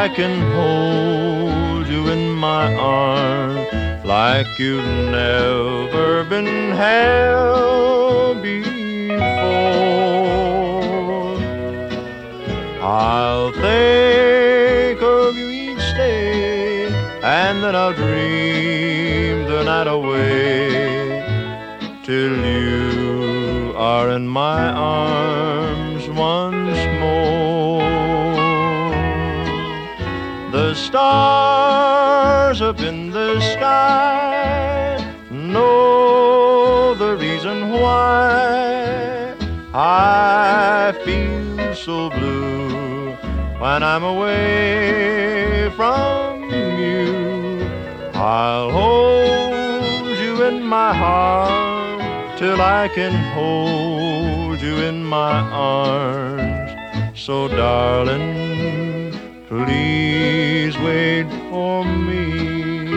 I can hold you in my arms like you've never been held before. I'll think of you each day, and then I'll dream the night away till you are in my arms once more. The stars up in the sky know the reason why I feel so blue when I'm away from you. I'll hold you in my heart till I can hold you in my arms. So darling, please wait for me.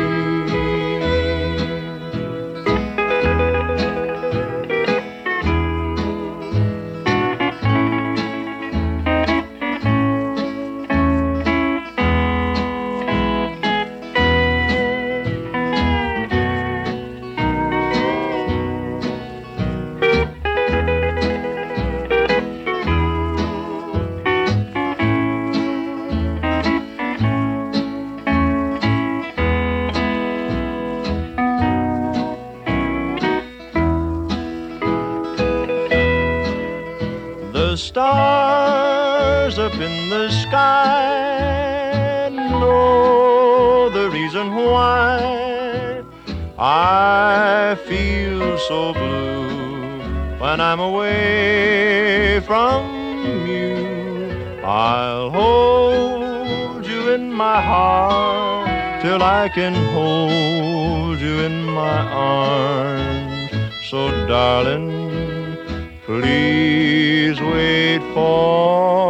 The stars up in the sky know the reason why I feel so blue when I'm away from you. I'll hold you in my heart till I can hold you in my arms. So darling, please wait for